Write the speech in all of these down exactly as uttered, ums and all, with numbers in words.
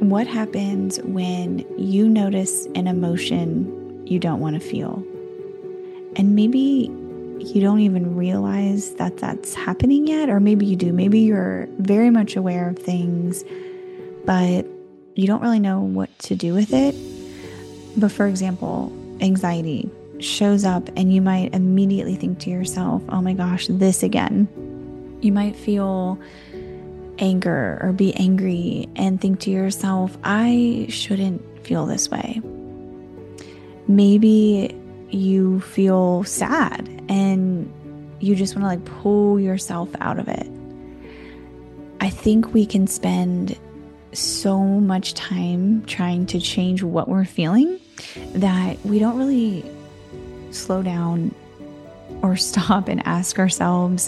What happens when you notice an emotion you don't want to feel? And maybe you don't even realize that that's happening yet, or maybe you do. Maybe you're very much aware of things, but you don't really know what to do with it. But for example, anxiety shows up and you might immediately think to yourself, oh my gosh, this again. You might feel anger or be angry and think to yourself, I shouldn't feel this way. Maybe you feel sad and you just want to like pull yourself out of it. I think we can spend so much time trying to change what we're feeling that we don't really slow down or stop and ask ourselves,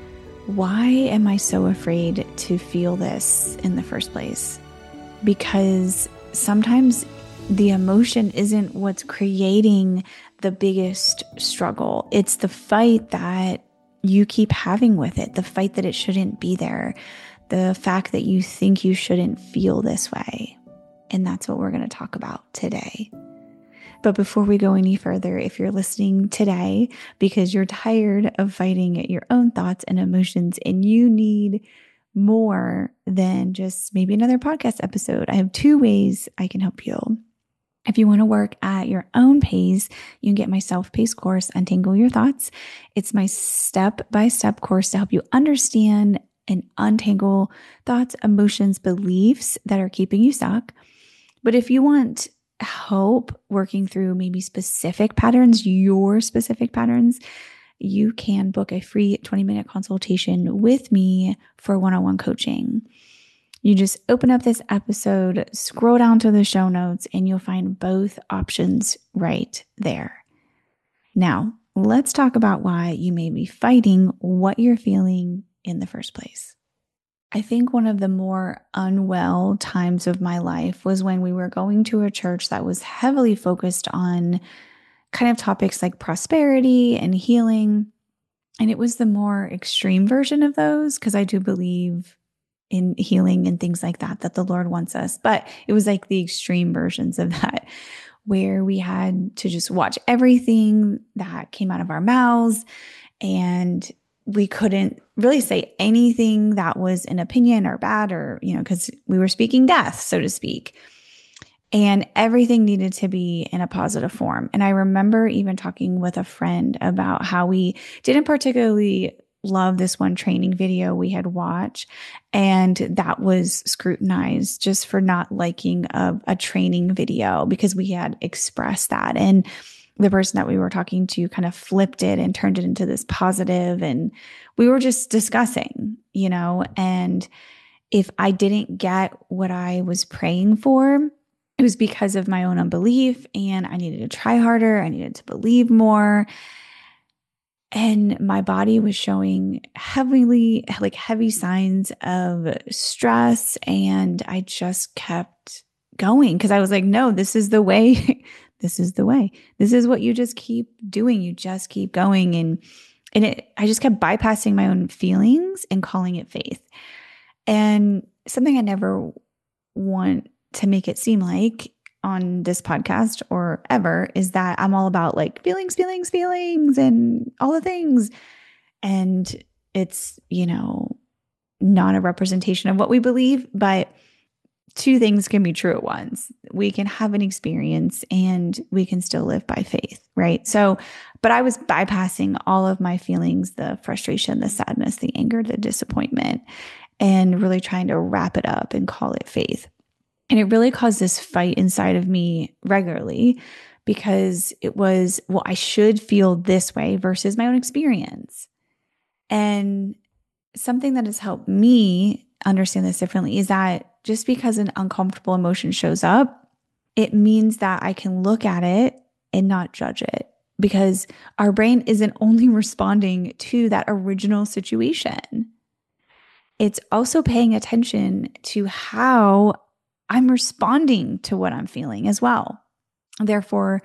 why am I so afraid to feel this in the first place? Because sometimes the emotion isn't what's creating the biggest struggle. It's the fight that you keep having with it, the fight that it shouldn't be there, the fact that you think you shouldn't feel this way. And that's what we're going to talk about today. But before we go any further, if you're listening today because you're tired of fighting your own thoughts and emotions and you need more than just maybe another podcast episode, I have two ways I can help you. If you want to work at your own pace, you can get my self-paced course, Untangle Your Thoughts. It's my step-by-step course to help you understand and untangle thoughts, emotions, beliefs that are keeping you stuck. But if you want help working through maybe specific patterns, your specific patterns, you can book a free twenty minute consultation with me for one-on-one coaching. You just open up this episode, scroll down to the show notes, and you'll find both options right there. Now, let's talk about why you may be fighting what you're feeling in the first place. I think one of the more unwell times of my life was when we were going to a church that was heavily focused on kind of topics like prosperity and healing. And it was the more extreme version of those, because I do believe in healing and things like that, that the Lord wants us. But it was like the extreme versions of that, where we had to just watch everything that came out of our mouths, and we couldn't really say anything that was an opinion or bad, or, you know, because we were speaking death, so to speak. And everything needed to be in a positive form. And I remember even talking with a friend about how we didn't particularly love this one training video we had watched, and that was scrutinized just for not liking a, a training video because we had expressed that. And the person that we were talking to kind of flipped it and turned it into this positive, and we were just discussing, you know, and if I didn't get what I was praying for, it was because of my own unbelief, and I needed to try harder. I needed to believe more. And my body was showing heavily, like heavy signs of stress. And I just kept going because I was like, no, this is the way. This is the way. This is what you just keep doing. You just keep going. And and it, I just kept bypassing my own feelings and calling it faith. And something I never want to make it seem like on this podcast or ever is that I'm all about like feelings, feelings, feelings, and all the things. And it's, you know, not a representation of what we believe, but two things can be true at once. We can have an experience and we can still live by faith, right? So, but I was bypassing all of my feelings, the frustration, the sadness, the anger, the disappointment, and really trying to wrap it up and call it faith. And it really caused this fight inside of me regularly because it was, well, I should feel this way versus my own experience. And something that has helped me understand this differently is that just because an uncomfortable emotion shows up, it means that I can look at it and not judge it, because our brain isn't only responding to that original situation. It's also paying attention to how I'm responding to what I'm feeling as well. Therefore,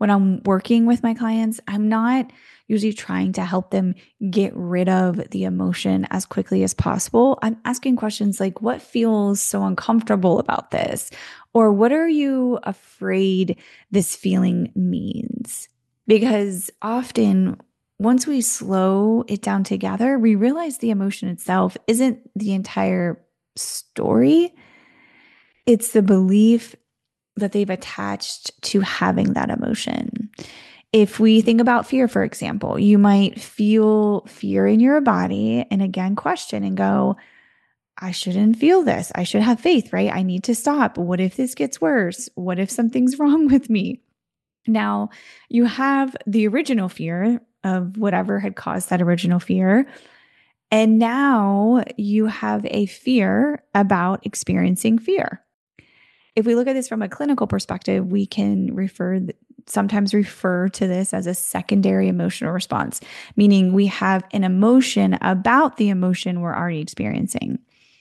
When I'm working with my clients, I'm not usually trying to help them get rid of the emotion as quickly as possible. I'm asking questions like, what feels so uncomfortable about this? Or what are you afraid this feeling means? Because often, once we slow it down together, we realize the emotion itself isn't the entire story. It's the belief that they've attached to having that emotion. If we think about fear, for example, you might feel fear in your body and again question and go, I shouldn't feel this. I should have faith, right? I need to stop. What if this gets worse? What if something's wrong with me? Now, you have the original fear of whatever had caused that original fear. And now you have a fear about experiencing fear. If we look at this from a clinical perspective, we can refer sometimes refer to this as a secondary emotional response, meaning we have an emotion about the emotion we're already experiencing.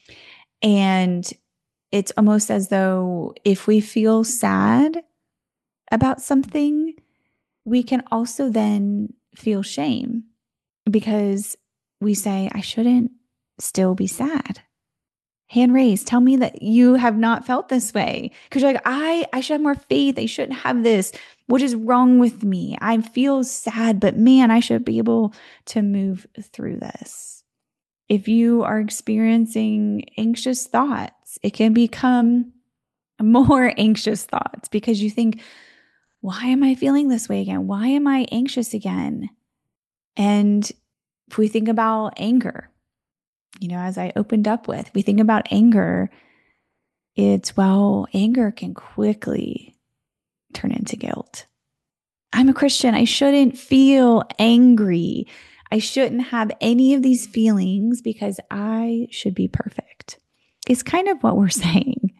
And it's almost as though if we feel sad about something, we can also then feel shame because we say, I shouldn't still be sad. Hand raised, tell me that you have not felt this way. Because you're like, I, I should have more faith. I shouldn't have this. What is wrong with me? I feel sad, but man, I should be able to move through this. If you are experiencing anxious thoughts, it can become more anxious thoughts because you think, why am I feeling this way again? Why am I anxious again? And if we think about anger, you know, as I opened up with, we think about anger, it's, well, anger can quickly turn into guilt. I'm a Christian. I shouldn't feel angry. I shouldn't have any of these feelings because I should be perfect. It's kind of what we're saying.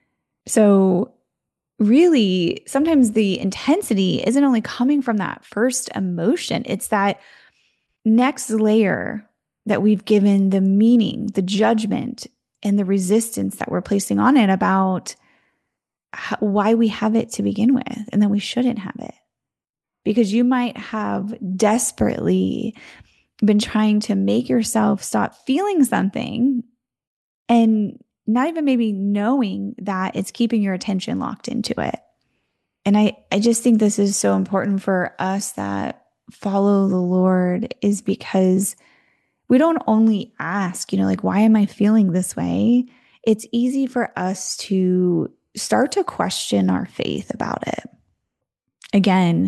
So really, sometimes the intensity isn't only coming from that first emotion. It's that next layer that we've given the meaning, the judgment, and the resistance that we're placing on it about how, why we have it to begin with, and that we shouldn't have it. Because you might have desperately been trying to make yourself stop feeling something and not even maybe knowing that it's keeping your attention locked into it. And I, I just think this is so important for us that follow the Lord, is because we don't only ask, you know, like, why am I feeling this way? It's easy for us to start to question our faith about it. Again,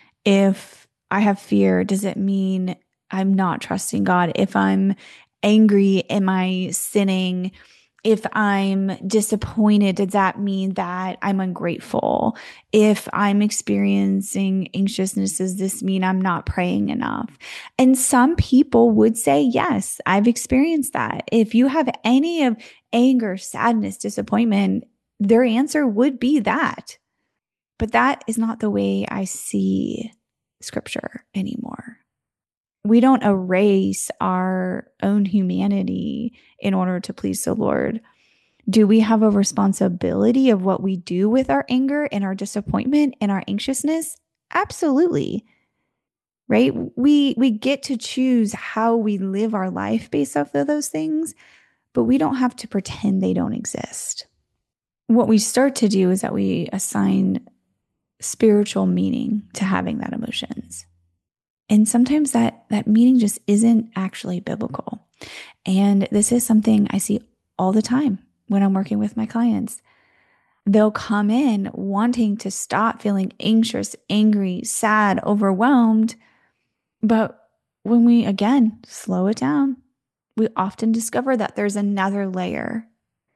if I have fear, does it mean I'm not trusting God? If I'm angry, am I sinning? If I'm disappointed, does that mean that I'm ungrateful? If I'm experiencing anxiousness, does this mean I'm not praying enough? And some people would say, yes, I've experienced that. If you have any of anger, sadness, disappointment, their answer would be that. But that is not the way I see Scripture anymore. We don't erase our own humanity in order to please the Lord. Do we have a responsibility of what we do with our anger and our disappointment and our anxiousness? Absolutely. Right? We we get to choose how we live our life based off of those things, but we don't have to pretend they don't exist. What we start to do is that we assign spiritual meaning to having that emotions. And sometimes that that meaning just isn't actually biblical. And this is something I see all the time when I'm working with my clients. They'll come in wanting to stop feeling anxious, angry, sad, overwhelmed. But when we, again, slow it down, we often discover that there's another layer.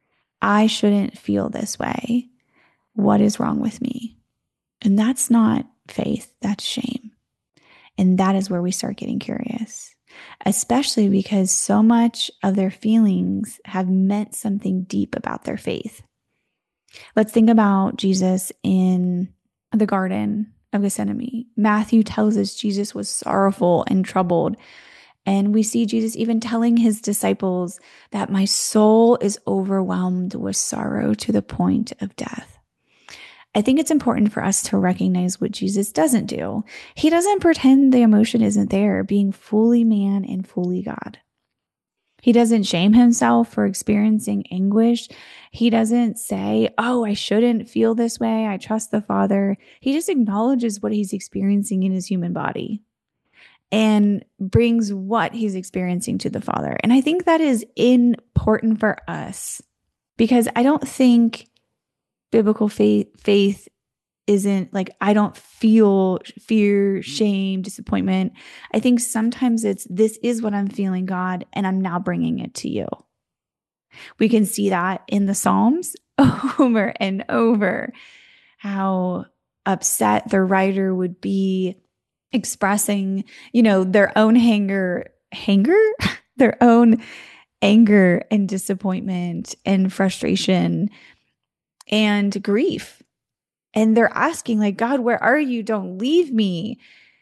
I shouldn't feel this way. What is wrong with me? And that's not faith, that's shame. And that is where we start getting curious, especially because so much of their feelings have meant something deep about their faith. Let's think about Jesus in the Garden of Gethsemane. Matthew tells us Jesus was sorrowful and troubled. And we see Jesus even telling his disciples that my soul is overwhelmed with sorrow to the point of death. I think it's important for us to recognize what Jesus doesn't do. He doesn't pretend the emotion isn't there, being fully man and fully God. He doesn't shame himself for experiencing anguish. He doesn't say, oh, I shouldn't feel this way. I trust the Father. He just acknowledges what he's experiencing in his human body and brings what he's experiencing to the Father. And I think that is important for us because I don't think biblical faith, faith isn't like, I don't feel fear, shame, disappointment. I think sometimes it's, this is what I'm feeling, God, and I'm now bringing it to you. We can see that in the Psalms over and over, how upset the writer would be expressing, you know, their own hanger, hanger, their own anger and disappointment and frustration and grief. And they're asking like, God, where are you? Don't leave me.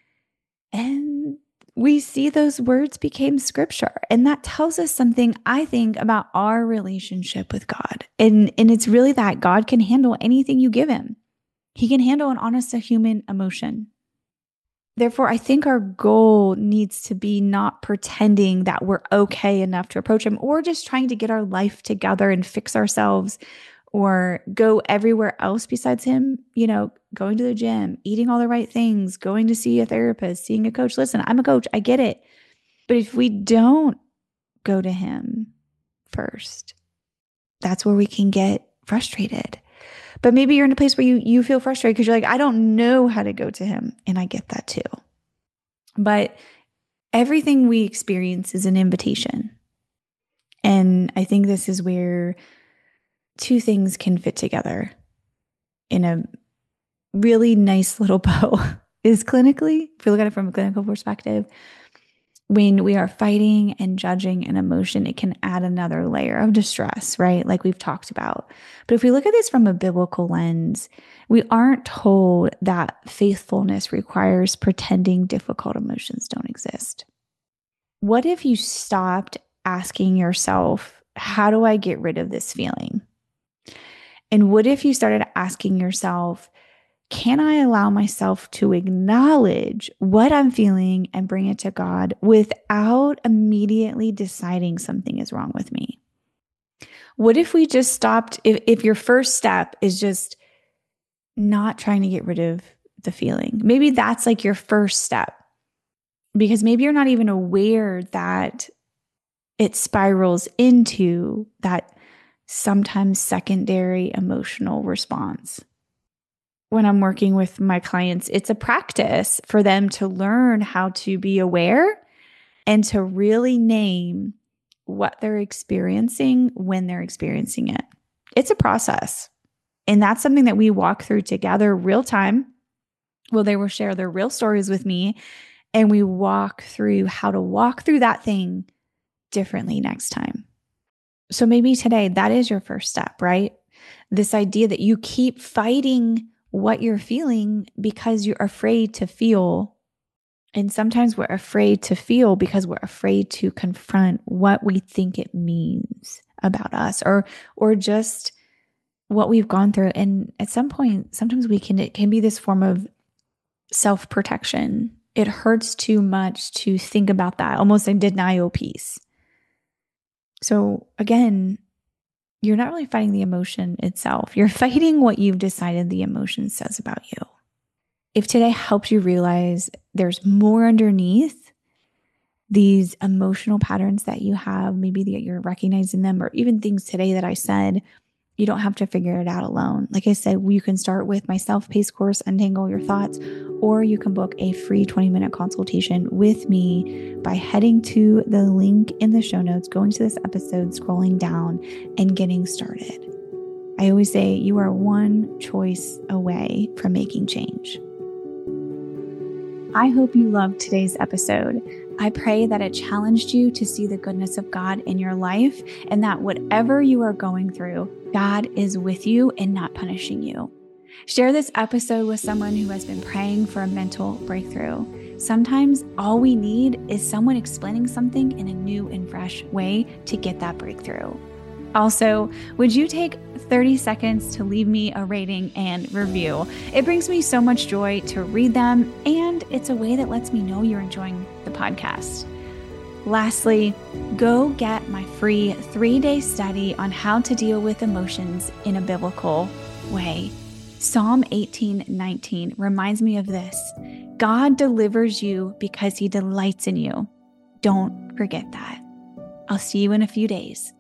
And we see those words became scripture. And that tells us something, I think, about our relationship with God. And, and it's really that God can handle anything you give him. He can handle an honest human emotion. Therefore, I think our goal needs to be not pretending that we're okay enough to approach him or just trying to get our life together and fix ourselves or go everywhere else besides him, you know, going to the gym, eating all the right things, going to see a therapist, seeing a coach. Listen, I'm a coach. I get it. But if we don't go to him first, that's where we can get frustrated. But maybe you're in a place where you, you feel frustrated because you're like, I don't know how to go to him. And I get that too. But everything we experience is an invitation. And I think this is where two things can fit together in a really nice little bow is clinically, if you look at it from a clinical perspective, when we are fighting and judging an emotion, it can add another layer of distress, right? Like we've talked about. But if we look at this from a biblical lens, we aren't told that faithfulness requires pretending difficult emotions don't exist. What if you stopped asking yourself, how do I get rid of this feeling? And what if you started asking yourself, can I allow myself to acknowledge what I'm feeling and bring it to God without immediately deciding something is wrong with me? What if we just stopped, if, if your first step is just not trying to get rid of the feeling? Maybe that's like your first step, because maybe you're not even aware that it spirals into that sometimes secondary emotional response. When I'm working with my clients, it's a practice for them to learn how to be aware and to really name what they're experiencing when they're experiencing it. It's a process. And that's something that we walk through together real time. Well, they will share their real stories with me, and we walk through how to walk through that thing differently next time. So maybe today that is your first step, right? This idea that you keep fighting what you're feeling because you're afraid to feel. And sometimes we're afraid to feel because we're afraid to confront what we think it means about us, or or just what we've gone through. And at some point, sometimes we can, it can be this form of self-protection. It hurts too much to think about that, almost a denial piece. So again, you're not really fighting the emotion itself. You're fighting what you've decided the emotion says about you. If today helps you realize there's more underneath these emotional patterns that you have, maybe that you're recognizing them, or even things today that I said, you don't have to figure it out alone. Like I said, you can start with my self-paced course, Untangle Your Thoughts, or you can book a free twenty minute consultation with me by heading to the link in the show notes, going to this episode, scrolling down, and getting started. I always say you are one choice away from making change. I hope you loved today's episode. I pray that it challenged you to see the goodness of God in your life, and that whatever you are going through, God is with you and not punishing you. Share this episode with someone who has been praying for a mental breakthrough. Sometimes all we need is someone explaining something in a new and fresh way to get that breakthrough. Also, would you take thirty seconds to leave me a rating and review? It brings me so much joy to read them, and it's a way that lets me know you're enjoying the podcast. Lastly, go get my free three-day study on how to deal with emotions in a biblical way. Psalm eighteen nineteen reminds me of this. God delivers you because he delights in you. Don't forget that. I'll see you in a few days.